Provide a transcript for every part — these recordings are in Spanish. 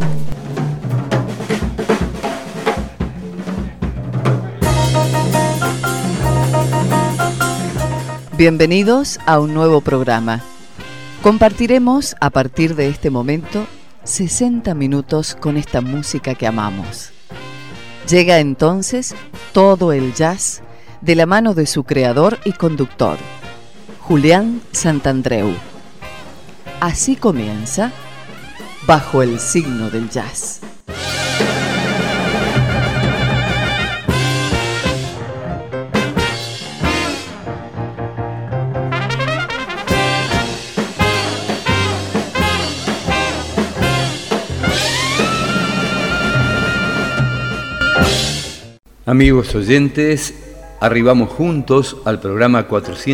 Bienvenidos a un nuevo programa. Compartiremos a partir de este momento 60 minutos con esta música que amamos. Llega entonces todo el jazz de la mano de su creador y conductor, Julián Santandreu. Así comienza Bajo el signo del jazz. Amigos oyentes, arribamos juntos al programa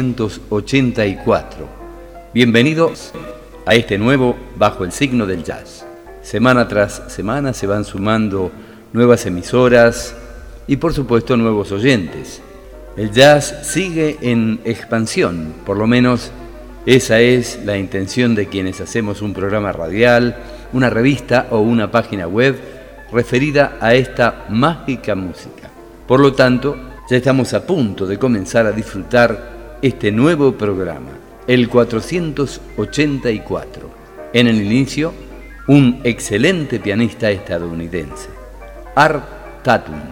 484. Bienvenidos a este nuevo Bajo el signo del jazz. Semana tras semana se van sumando nuevas emisoras y por supuesto nuevos oyentes. El jazz sigue en expansión, por lo menos esa es la intención de quienes hacemos un programa radial, una revista o una página web referida a esta mágica música. Por lo tanto, ya estamos a punto de comenzar a disfrutar este nuevo programa, el 484. En el inicio, un excelente pianista estadounidense, Art Tatum.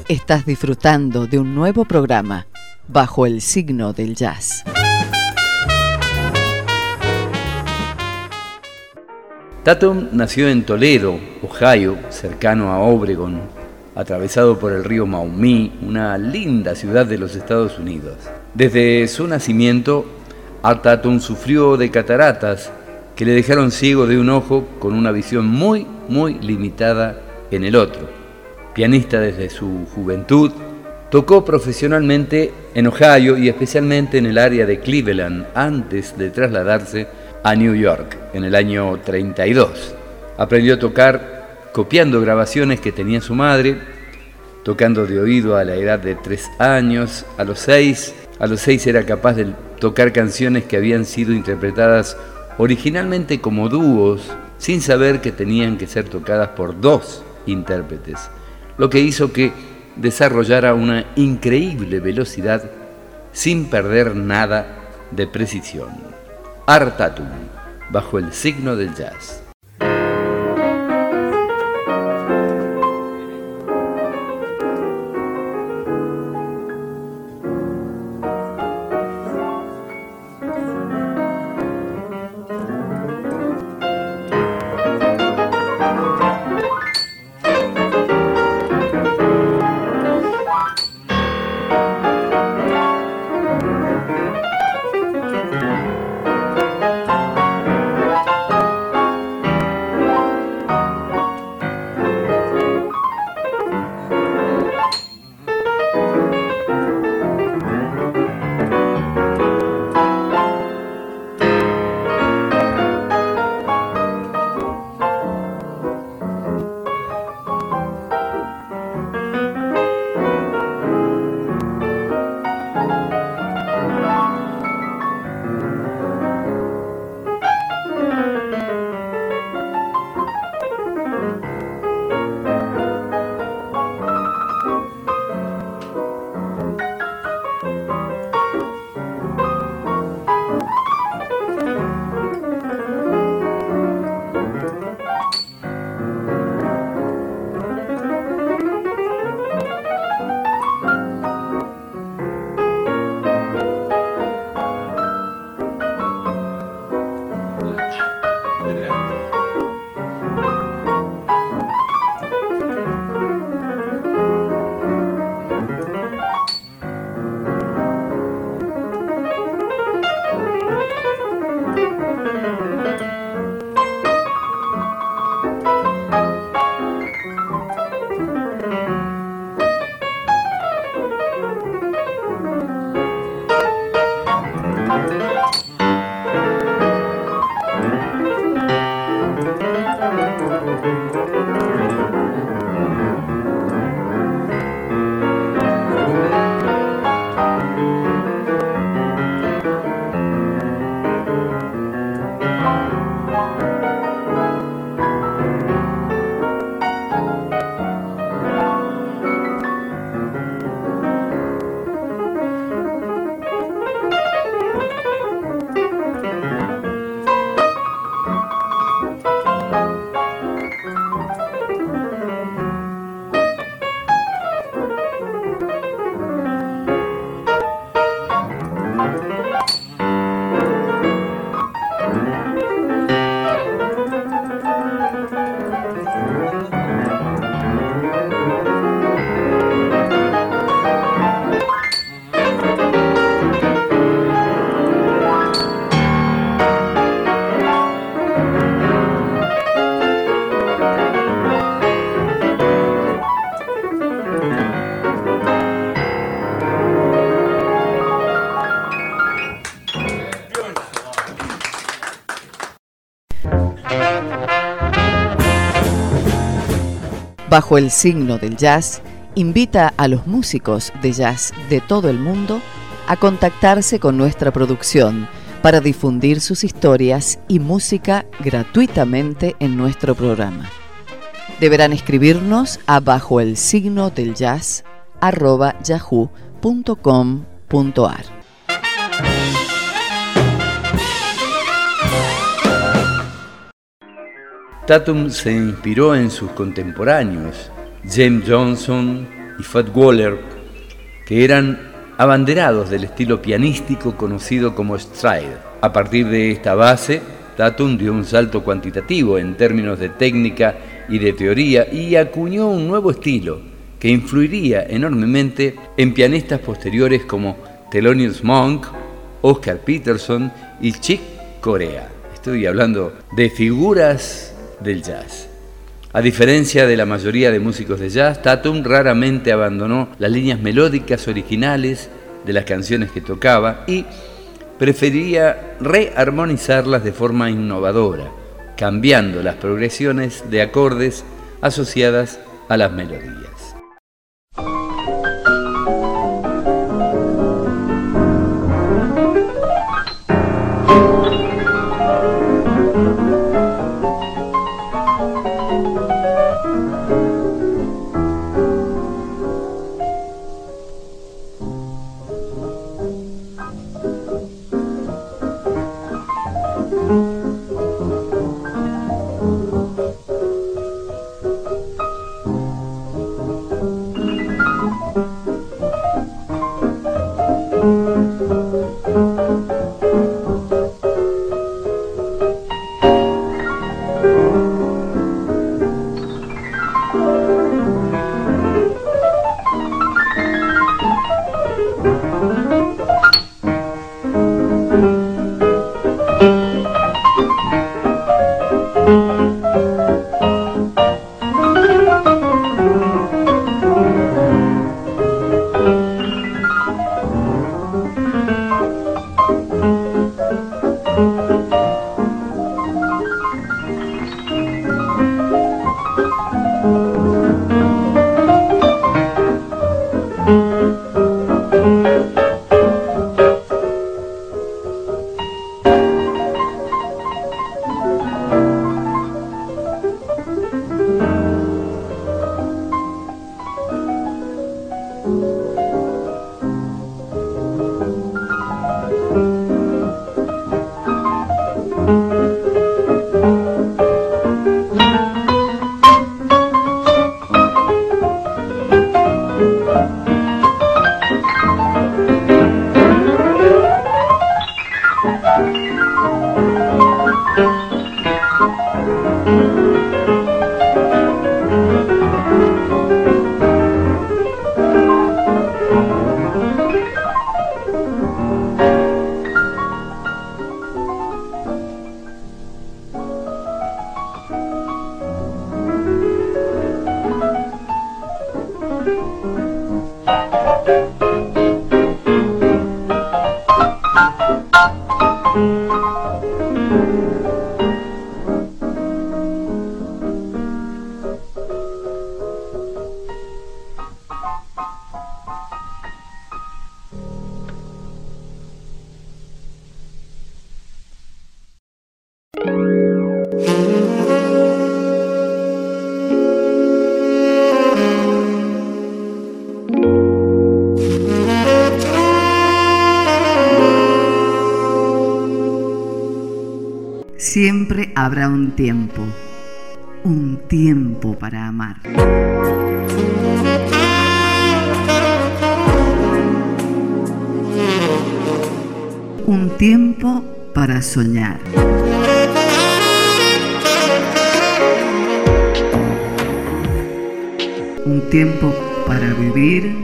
Estás disfrutando de un nuevo programa, Bajo el Signo del Jazz. Tatum nació en Toledo, Ohio, cercano a Obregón, atravesado por el río Maumee, una linda ciudad de los Estados Unidos. Desde su nacimiento, Art Tatum sufrió de cataratas que le dejaron ciego de un ojo con una visión muy limitada en el otro. Pianista desde su juventud, tocó profesionalmente en Ohio y especialmente en el área de Cleveland antes de trasladarse a New York en el año 32. Aprendió a tocar copiando grabaciones que tenía su madre, tocando de oído a la edad de 3 años. A los 6 era capaz de tocar canciones que habían sido interpretadas originalmente como dúos, sin saber que tenían que ser tocadas por 2 intérpretes, lo que hizo que desarrollara una increíble velocidad sin perder nada de precisión. Art Tatum, bajo el signo del jazz. Bajo el signo del jazz, invita a los músicos de jazz de todo el mundo a contactarse con nuestra producción para difundir sus historias y música gratuitamente en nuestro programa. Deberán escribirnos a bajoelsignodeljazz@yahoo.com.ar. Tatum se inspiró en sus contemporáneos, James Johnson, y Fats Waller, que eran abanderados del estilo pianístico conocido como stride. A partir de esta base, Tatum dio un salto cuantitativo en términos de técnica y de teoría y acuñó un nuevo estilo que influiría enormemente en pianistas posteriores como Thelonious Monk, Oscar Peterson y Chick Corea. Estoy hablando de figuras del jazz. A diferencia de la mayoría de músicos de jazz, Tatum raramente abandonó las líneas melódicas originales de las canciones que tocaba y prefería rearmonizarlas de forma innovadora, cambiando las progresiones de acordes asociadas a las melodías. Siempre habrá un tiempo para amar. Un tiempo para soñar. Un tiempo para vivir.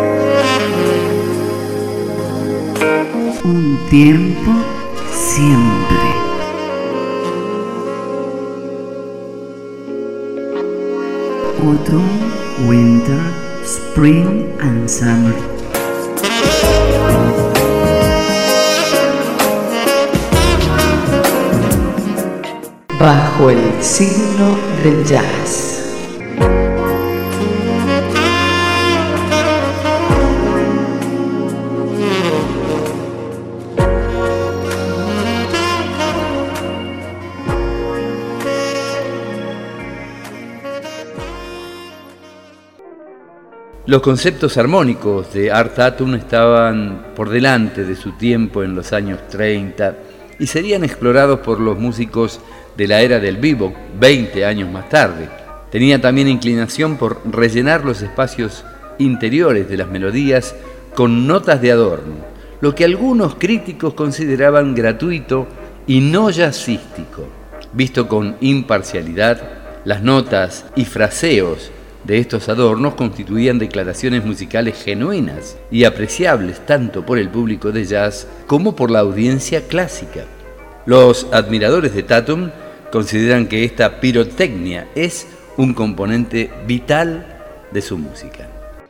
Un tiempo siempre. Autumn, winter, spring and summer. Bajo el signo del jazz. Los conceptos armónicos de Art Tatum estaban por delante de su tiempo en los años 30 y serían explorados por los músicos de la era del bebop 20 años más tarde. Tenía también inclinación por rellenar los espacios interiores de las melodías con notas de adorno, lo que algunos críticos consideraban gratuito y no jazzístico. Visto con imparcialidad, las notas y fraseos de estos adornos constituían declaraciones musicales genuinas y apreciables tanto por el público de jazz como por la audiencia clásica. Los admiradores de Tatum consideran que esta pirotecnia es un componente vital de su música.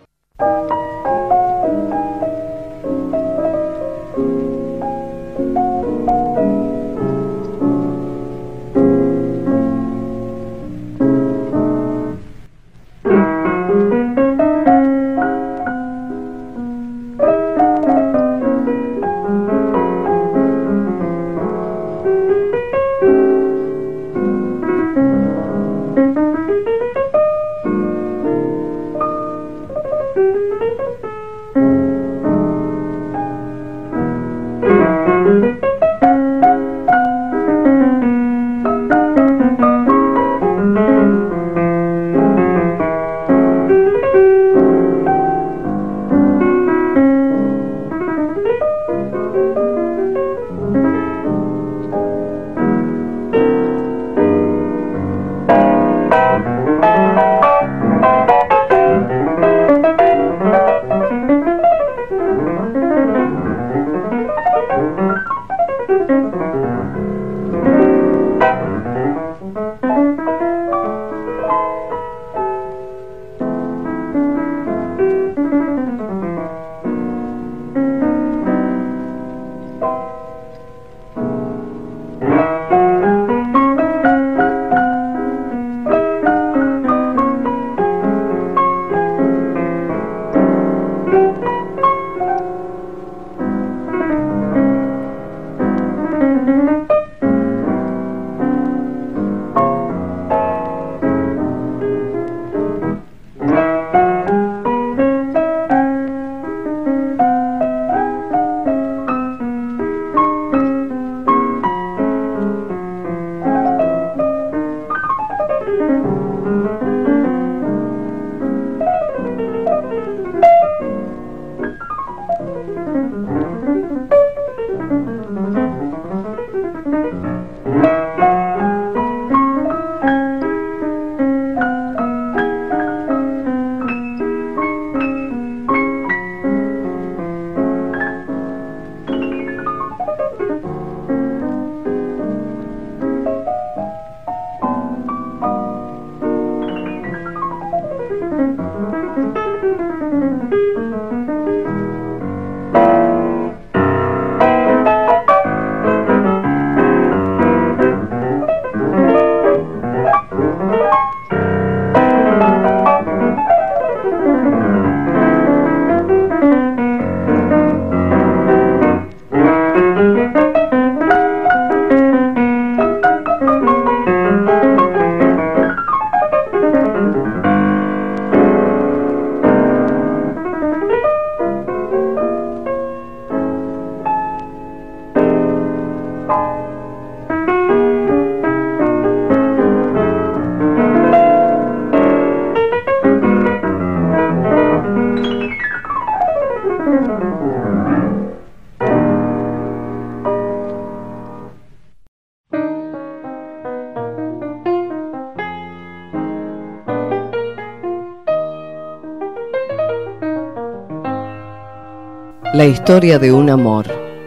La historia de un amor,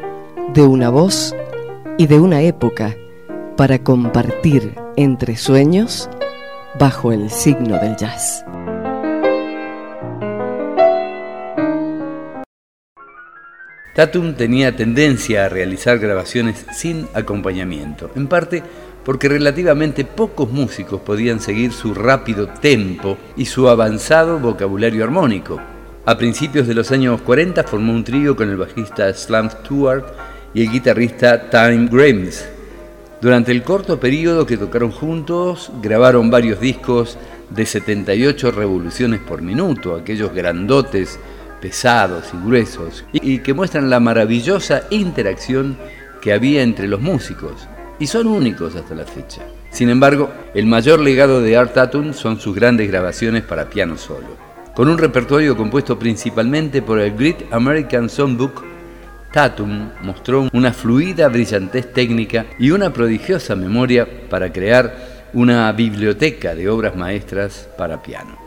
de una voz y de una época para compartir entre sueños bajo el signo del jazz. Tatum tenía tendencia a realizar grabaciones sin acompañamiento, en parte porque relativamente pocos músicos podían seguir su rápido tempo y su avanzado vocabulario armónico. A principios de los años 40 formó un trío con el bajista Slam Stewart y el guitarrista Thymme Grimes. Durante el corto periodo que tocaron juntos, grabaron varios discos de 78 revoluciones por minuto, aquellos grandotes, pesados y gruesos, y que muestran la maravillosa interacción que había entre los músicos, y son únicos hasta la fecha. Sin embargo, el mayor legado de Art Tatum son sus grandes grabaciones para piano solo. Con un repertorio compuesto principalmente por el Great American Songbook, Tatum mostró una fluida brillantez técnica y una prodigiosa memoria para crear una biblioteca de obras maestras para piano.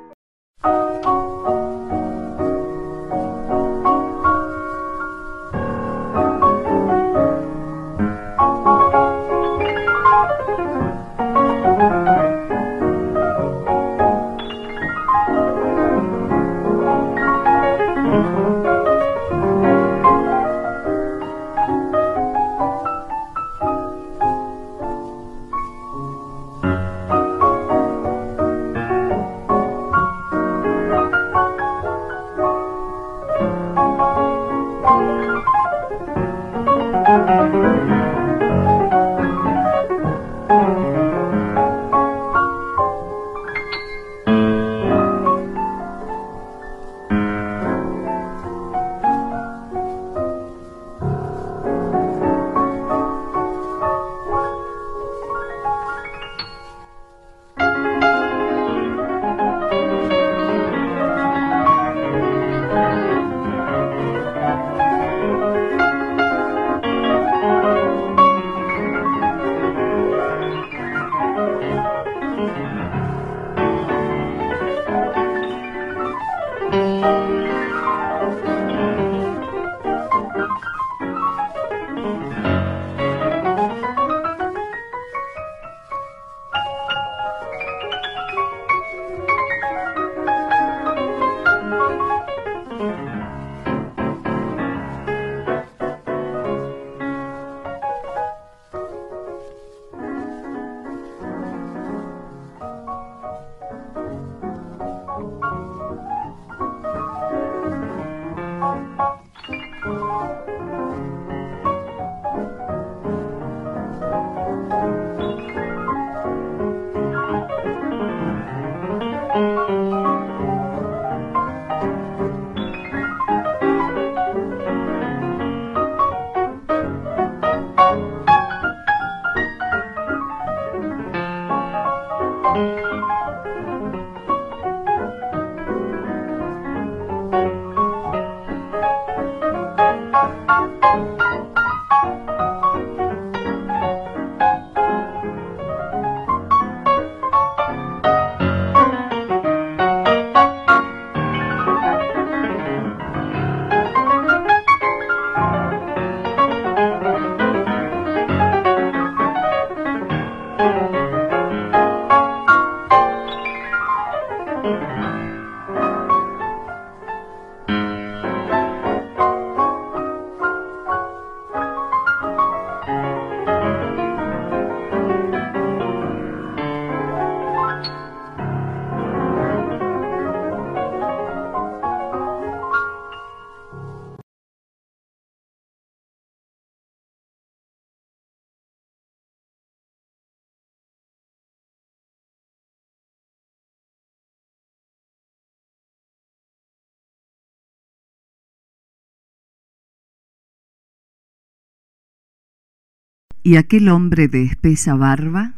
Y aquel hombre de espesa barba,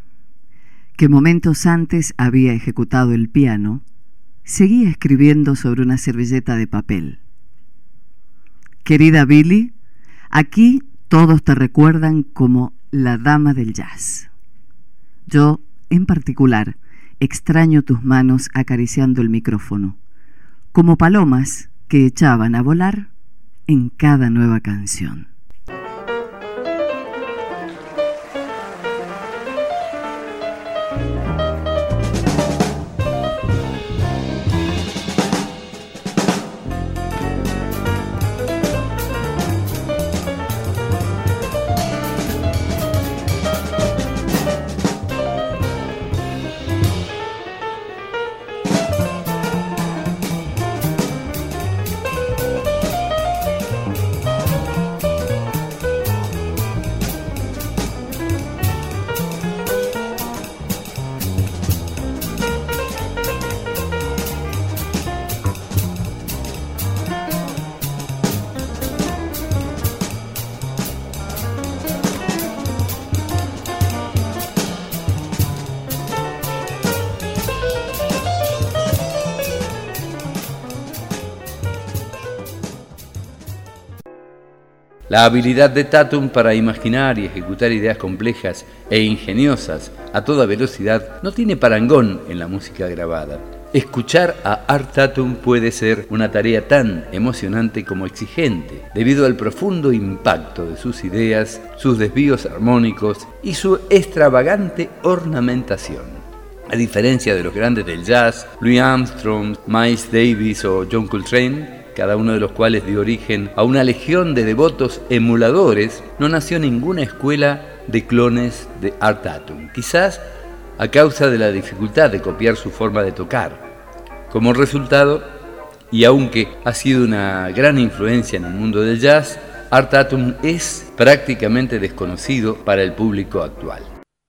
que momentos antes había ejecutado el piano, seguía escribiendo sobre una servilleta de papel. Querida Billie, aquí todos te recuerdan como la dama del jazz. Yo, en particular, extraño tus manos acariciando el micrófono, como palomas que echaban a volar en cada nueva canción. La habilidad de Tatum para imaginar y ejecutar ideas complejas e ingeniosas a toda velocidad no tiene parangón en la música grabada. Escuchar a Art Tatum puede ser una tarea tan emocionante como exigente, debido al profundo impacto de sus ideas, sus desvíos armónicos y su extravagante ornamentación. A diferencia de los grandes del jazz, Louis Armstrong, Miles Davis o John Coltrane, cada uno de los cuales dio origen a una legión de devotos emuladores, no nació ninguna escuela de clones de Art Tatum, quizás a causa de la dificultad de copiar su forma de tocar. Como resultado, y aunque ha sido una gran influencia en el mundo del jazz, Art Tatum es prácticamente desconocido para el público actual.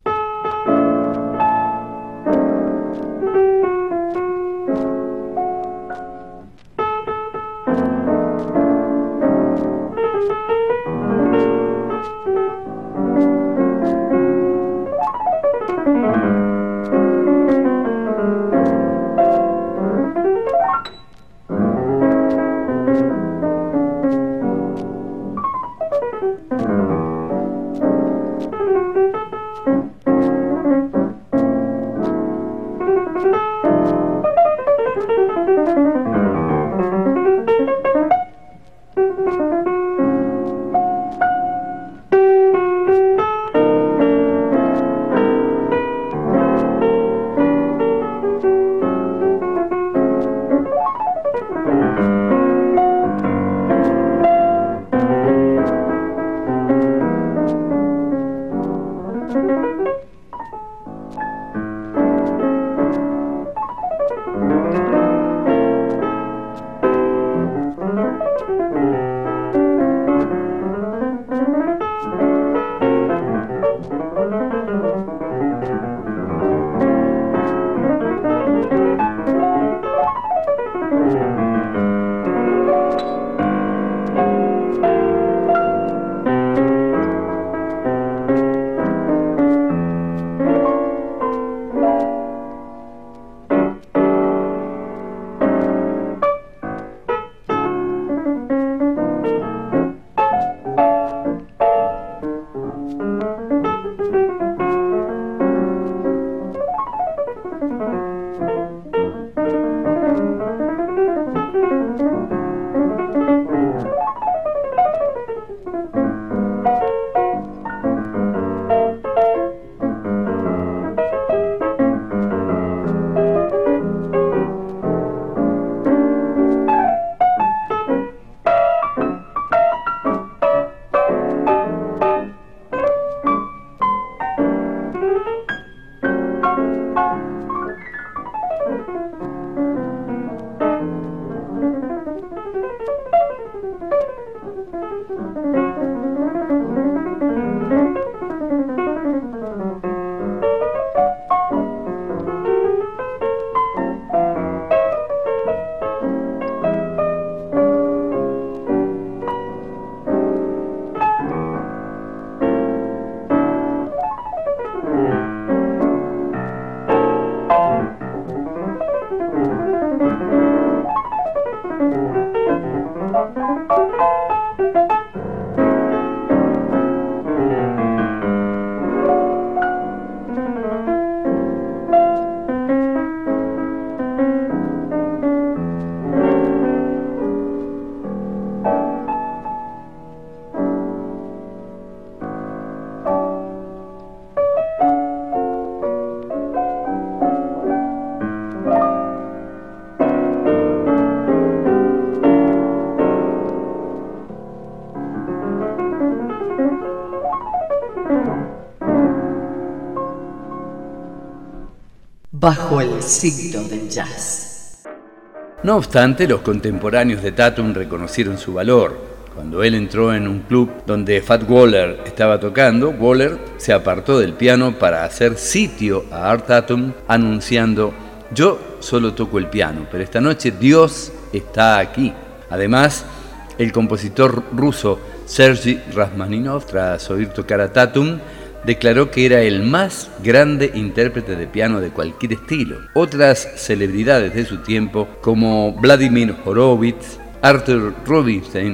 Bajo el signo del jazz. No obstante, los contemporáneos de Tatum reconocieron su valor. Cuando él entró en un club donde Fats Waller estaba tocando, Waller se apartó del piano para hacer sitio a Art Tatum, anunciando: "Yo solo toco el piano, pero esta noche Dios está aquí". Además, el compositor ruso Sergei Rachmaninov, tras oír tocar a Tatum, declaró que era el más grande intérprete de piano de cualquier estilo. Otras celebridades de su tiempo, como Vladimir Horowitz, Arthur Rubinstein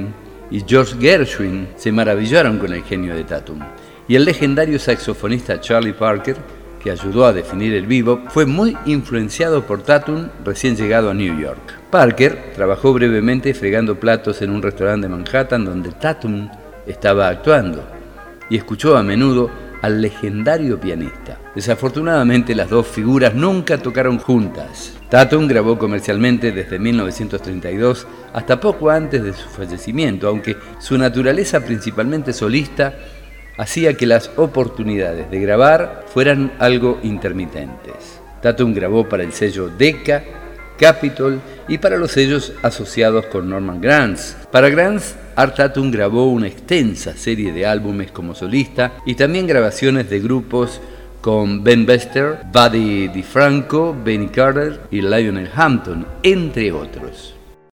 y George Gershwin se maravillaron con el genio de Tatum. Y el legendario saxofonista Charlie Parker, que ayudó a definir el bebop, fue muy influenciado por Tatum recién llegado a New York. Parker trabajó brevemente fregando platos en un restaurante de Manhattan donde Tatum estaba actuando y escuchó a menudo al legendario pianista. Desafortunadamente, las dos figuras nunca tocaron juntas. Tatum grabó comercialmente desde 1932 hasta poco antes de su fallecimiento, aunque su naturaleza principalmente solista hacía que las oportunidades de grabar fueran algo intermitentes. Tatum grabó para el sello Decca, Capitol y para los sellos asociados con Norman Granz. Para Granz, Art Tatum grabó una extensa serie de álbumes como solista y también grabaciones de grupos con Ben Bester, Buddy DiFranco, Benny Carter y Lionel Hampton, entre otros.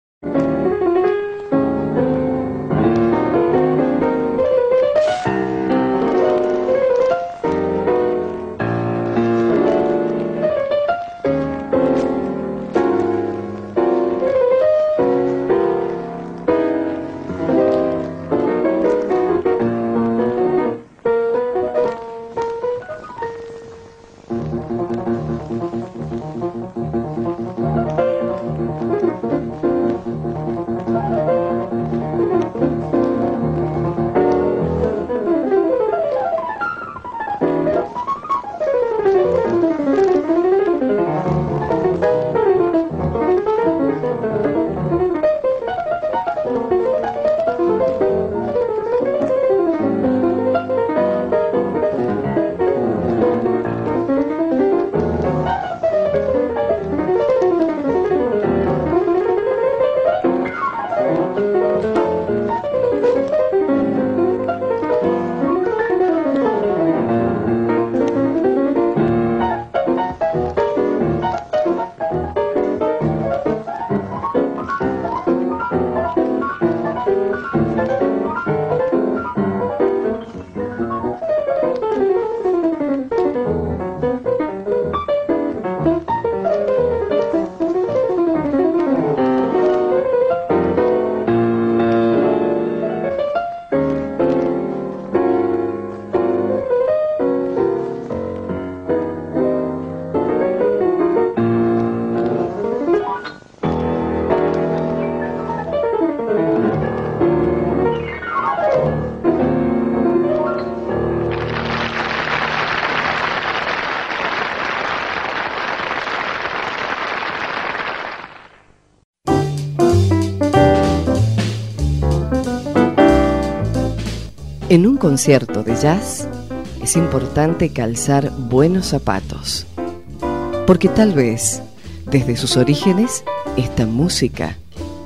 En un concierto de jazz es importante calzar buenos zapatos, porque tal vez desde sus orígenes esta música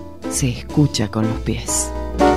se escucha con los pies.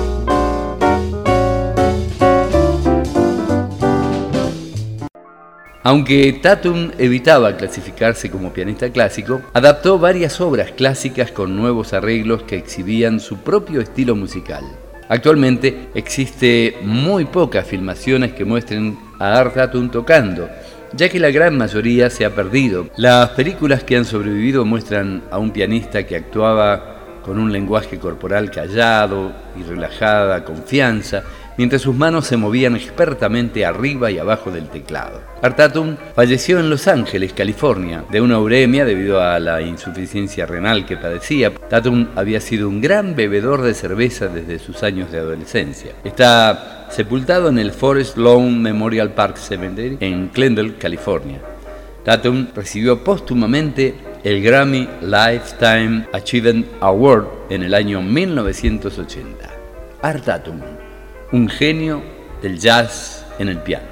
Aunque Tatum evitaba clasificarse como pianista clásico, adaptó varias obras clásicas con nuevos arreglos que exhibían su propio estilo musical. Actualmente existe muy pocas filmaciones que muestren a Art Tatum tocando, ya que la gran mayoría se ha perdido. Las películas que han sobrevivido muestran a un pianista que actuaba con un lenguaje corporal callado y relajada confianza, mientras sus manos se movían expertamente arriba y abajo del teclado. Art Tatum falleció en Los Ángeles, California, de una uremia debido a la insuficiencia renal que padecía. Tatum había sido un gran bebedor de cerveza desde sus años de adolescencia. Está sepultado en el Forest Lawn Memorial Park Cemetery en Glendale, California. Tatum recibió póstumamente el Grammy Lifetime Achievement Award en el año 1980. Art Tatum, un genio del jazz en el piano.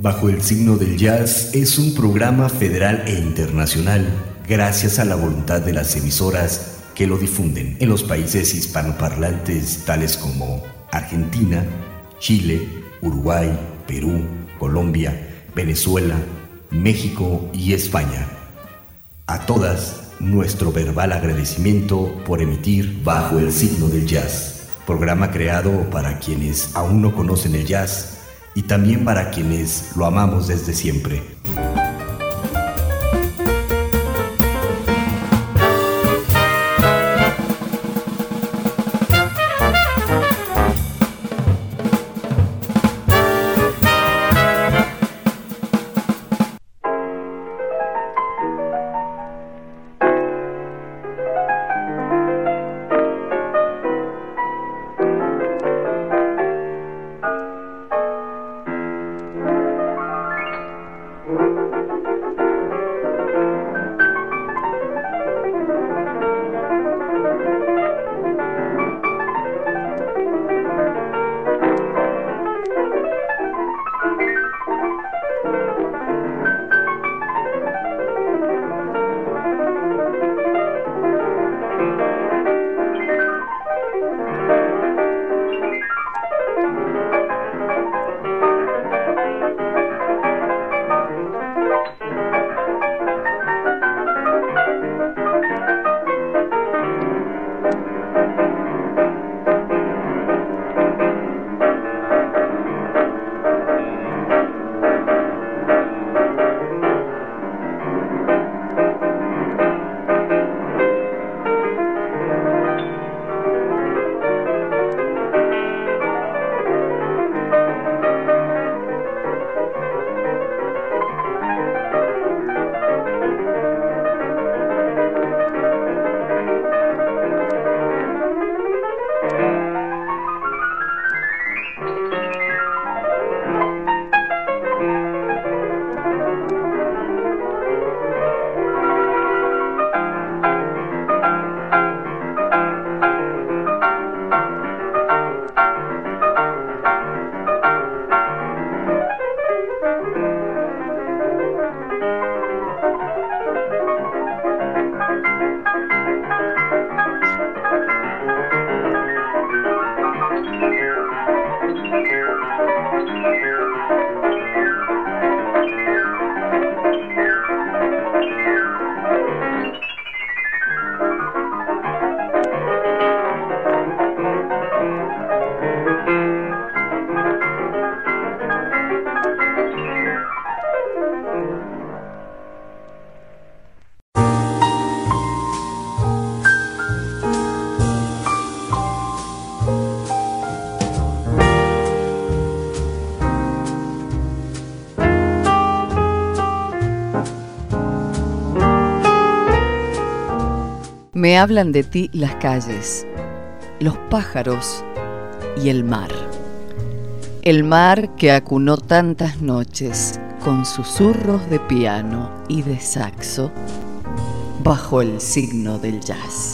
Bajo el signo del jazz es un programa federal e internacional gracias a la voluntad de las emisoras que lo difunden en los países hispanoparlantes tales como Argentina, Chile, Uruguay, Perú, Colombia, Venezuela, México y España. A todas, nuestro verbal agradecimiento por emitir Bajo el signo del jazz, programa creado para quienes aún no conocen el jazz y también para quienes lo amamos desde siempre. Me hablan de ti las calles, los pájaros y el mar. El mar que acunó tantas noches con susurros de piano y de saxo bajo el signo del jazz.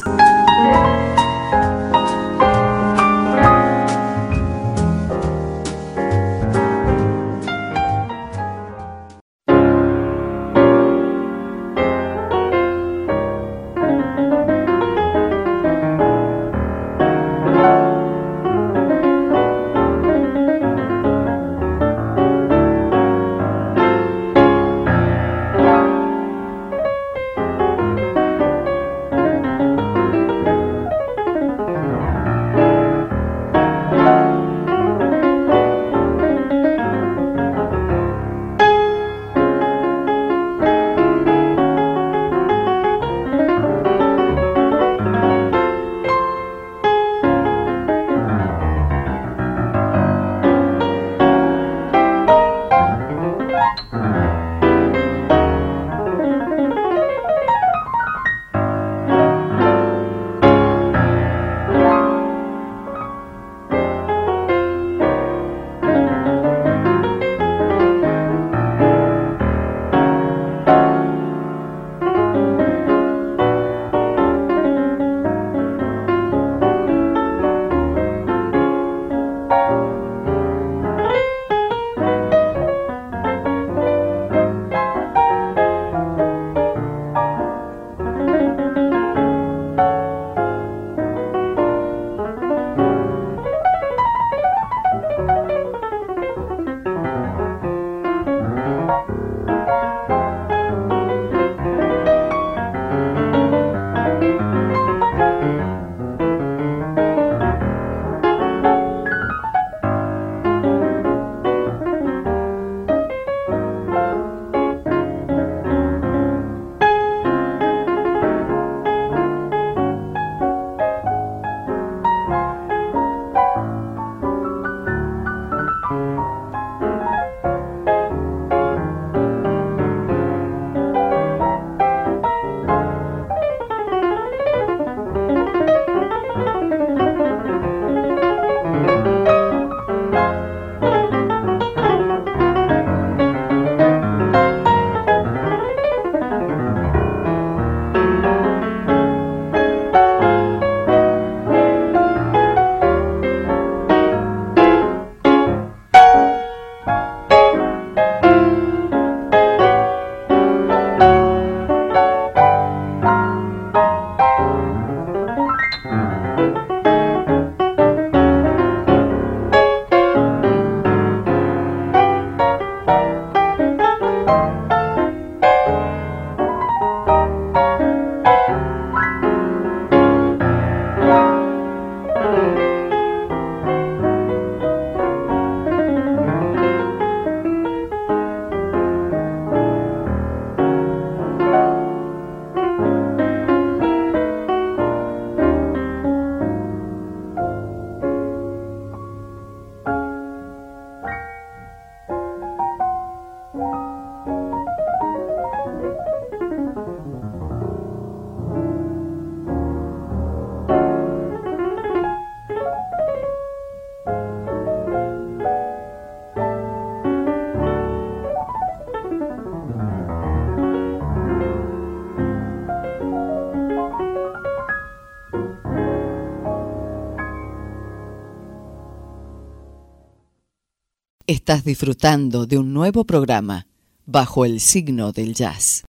Estás disfrutando de un nuevo programa, Bajo el Signo del Jazz.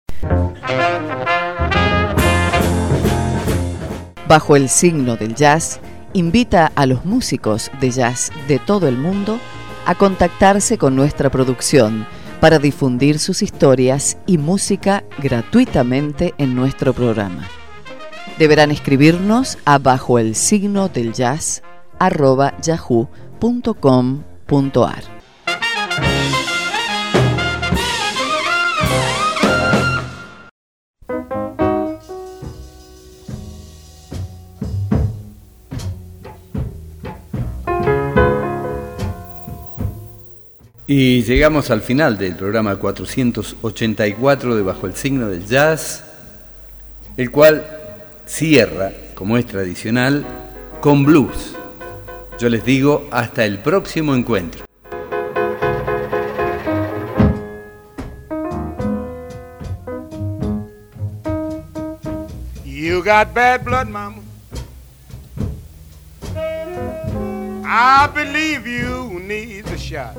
Bajo el Signo del Jazz invita a los músicos de jazz de todo el mundo a contactarse con nuestra producción para difundir sus historias y música gratuitamente en nuestro programa. Deberán escribirnos a bajoelsignodeljazz@yahoo.com.ar. Y llegamos al final del programa 484 de Bajo el Signo del Jazz, el cual cierra, como es tradicional, con blues. Yo les digo hasta el próximo encuentro. You got bad blood, mama. I believe you need a shot.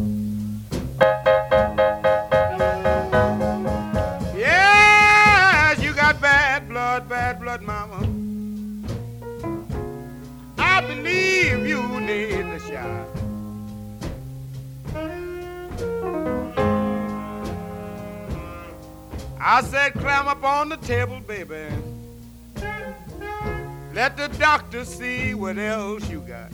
Yes, you got bad blood, mama. I believe you need a shot. I said, climb up on the table, baby. Let the doctor see what else you got.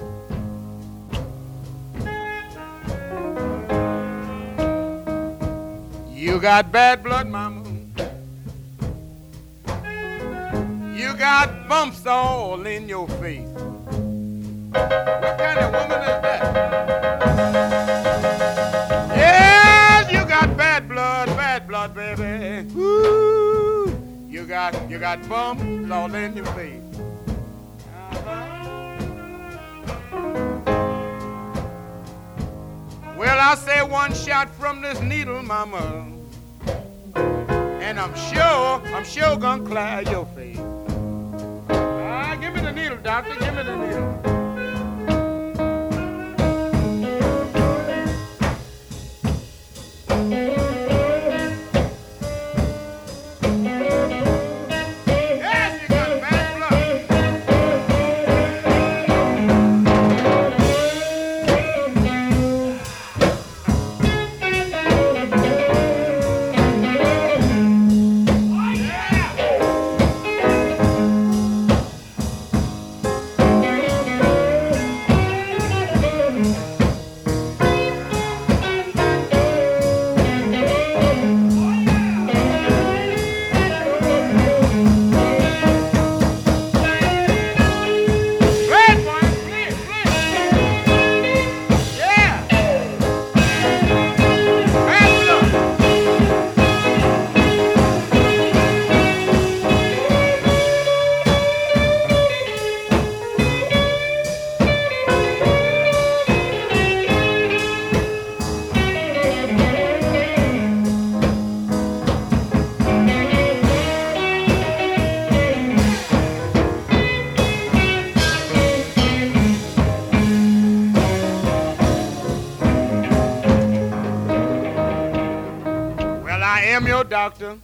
You got bad blood, mama. You got bumps all in your face. What kind of woman is that? Yes, you got bad blood, baby. Ooh, you got bumps all in your face. Well, I say one shot from this needle, mama, and I'm sure gonna clear your face. Give me the needle, doctor, give me the needle. Doctor,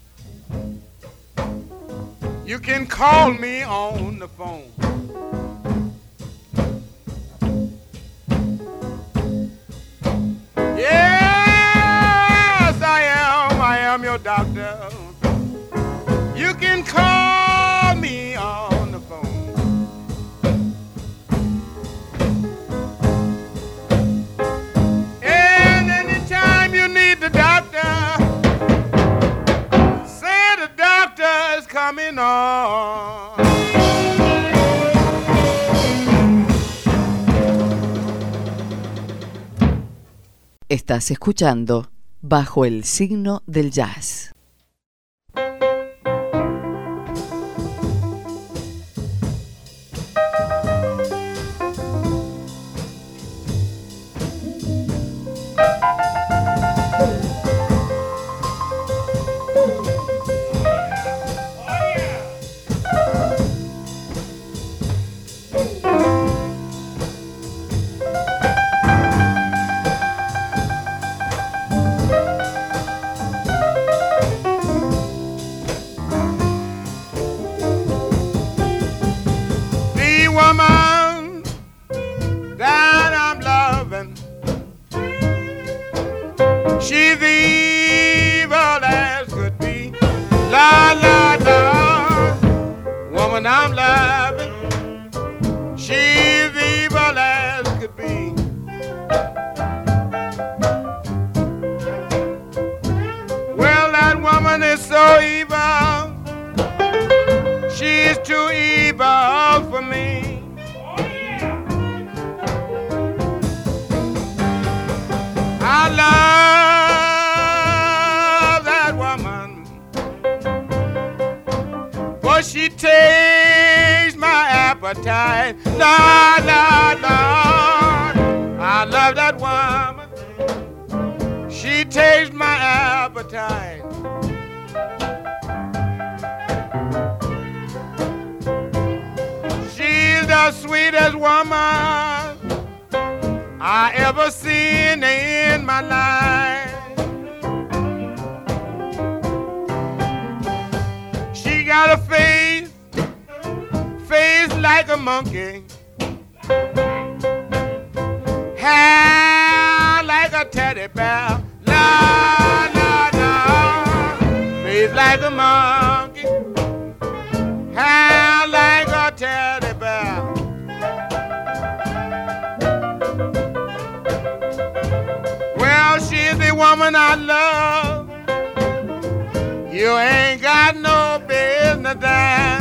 you can call me on the phone. Yes, I am your doctor. You can call me on the phone. And anytime you need the doctor, coming on. Estás escuchando Bajo el Signo del Jazz. woman I'm loving, she's evil as could be. Well, that woman is so evil, she's too evil for me. I love that woman, for she takes my appetite. Lord, Lord, Lord, I love that woman, she takes my appetite. She's the sweetest woman I ever seen in my life. She got a face like a monkey, hair like a teddy bear. La la la, face like a monkey, hair like a teddy bear. Well, she's the woman I love. You ain't got no business there.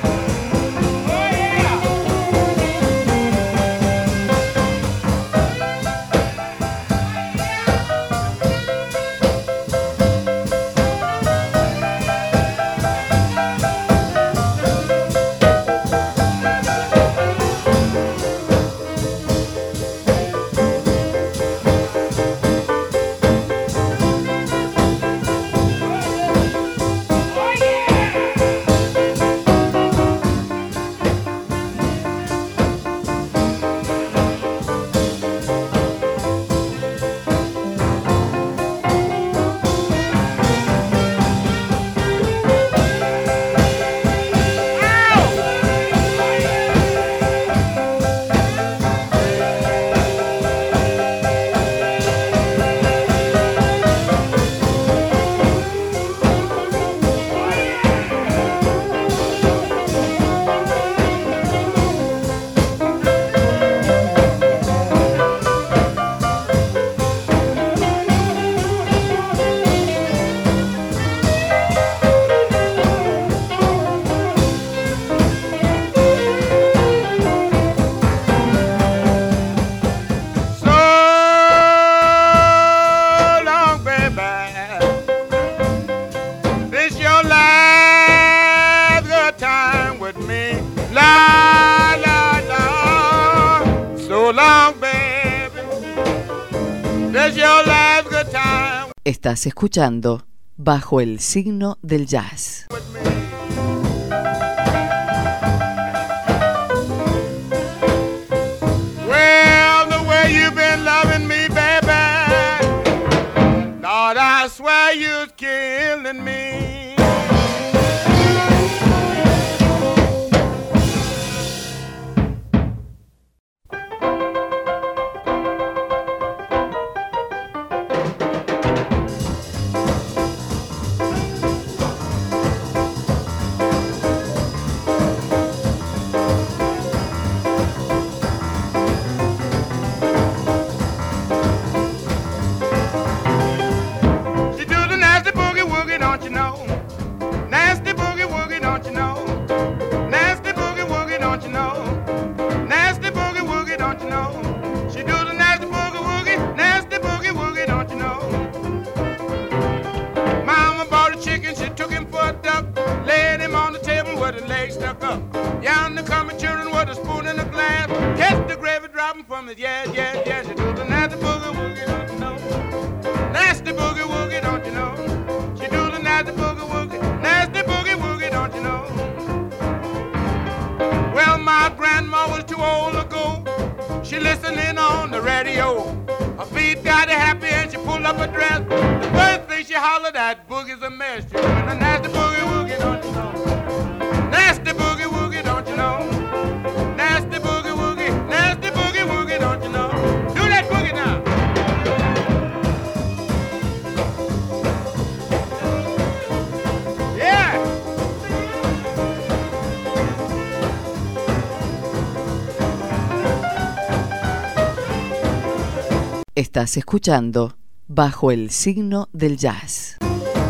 Estás escuchando Bajo el Signo del Jazz. Well, the way you've been loving me, baby, Lord, I swear you're killing me. Estás escuchando Bajo el signo del jazz.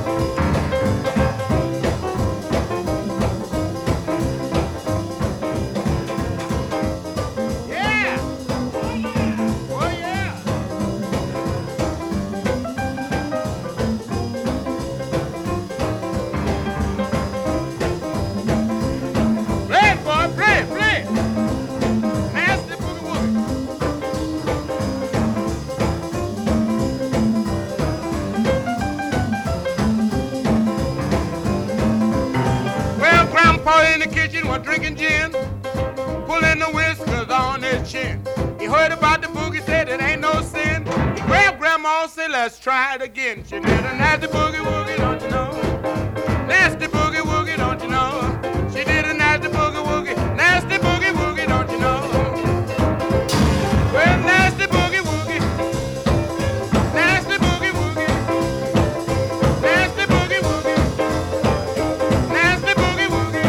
In the kitchen was drinking gin, pulling the whiskers on his chin. He heard about the boogie, said it ain't no sin. He grabbed grandma and said, let's try it again. She did a nasty boogie woogie, don't you know? Nasty boogie woogie, don't you know? She did a nasty boogie woogie, nasty boogie woogie, don't you know? Well, nasty boogie woogie, nasty boogie woogie, nasty boogie woogie, nasty boogie woogie.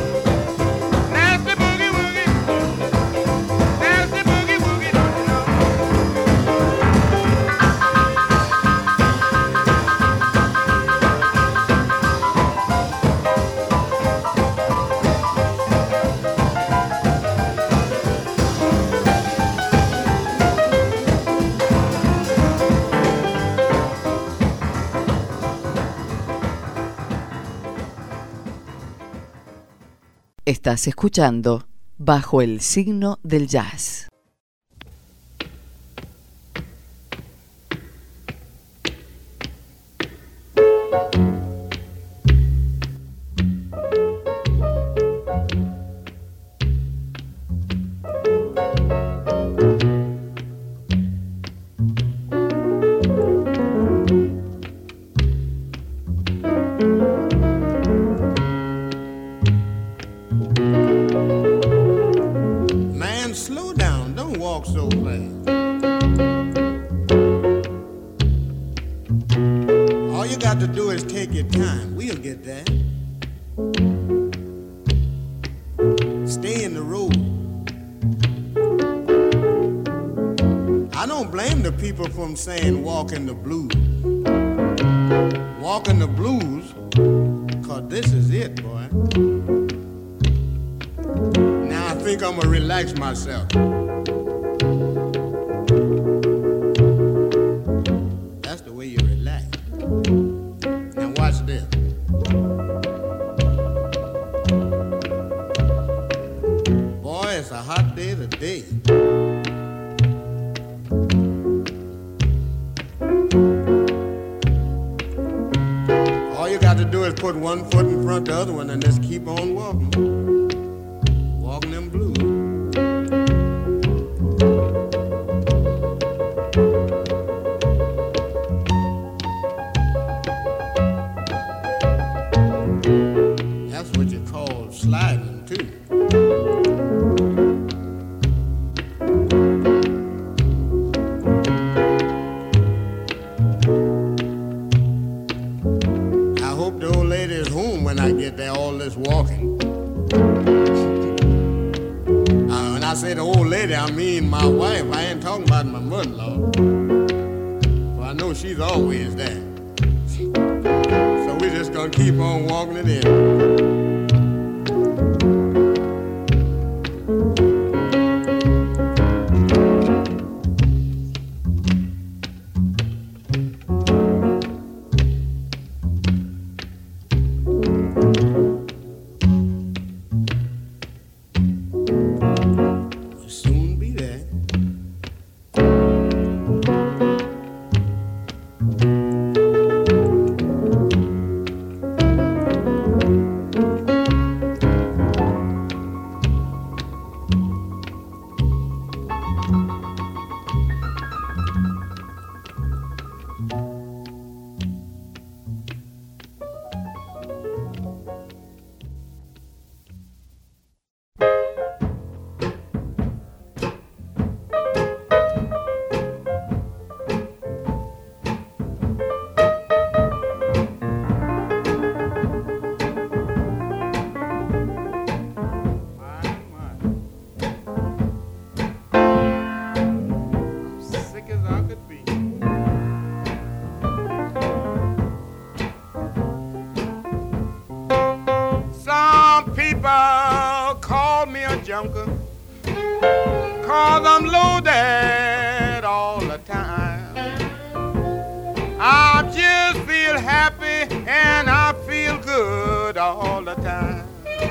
Estás escuchando Bajo el signo del jazz. So fast. All you got to do is take your time. We'll get there. Stay in the road. I don't blame the people from saying walk in the blues. Walk in the blues, 'cause this is it, boy. Now I think I'm gonna relax myself. That's the way you relax. Now watch this. Boy, it's a hot day today. All you got to do is put one foot in front of the other one and just keep on walking. Walking them blues. That's what you call sliding, too. I hope the old lady is home when I get there, all this walking. When I say the old lady, I mean my wife. I ain't talking about my mother-in-law. Well, I know she's always there. So we're just gonna keep on walking it in. conquer, 'cause I'm loaded all the time. I just feel happy and I feel good all the time.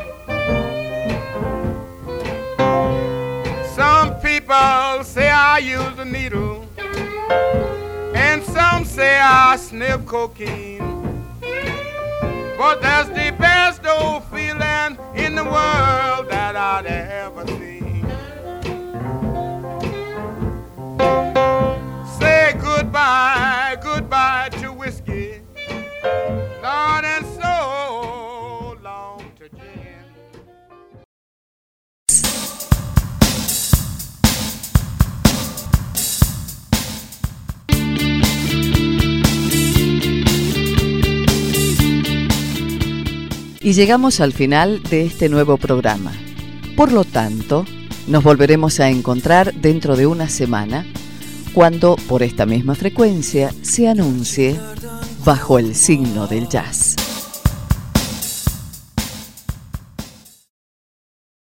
Some people say I use a needle, and some say I sniff cocaine. But that's the best old feeling in the world that I'd ever seen. Say goodbye, goodbye to whiskey, Lord, and so long to gin. Y llegamos al final de este nuevo programa. Por lo tanto, nos volveremos a encontrar dentro de una semana, cuando por esta misma frecuencia se anuncie Bajo el Signo del Jazz.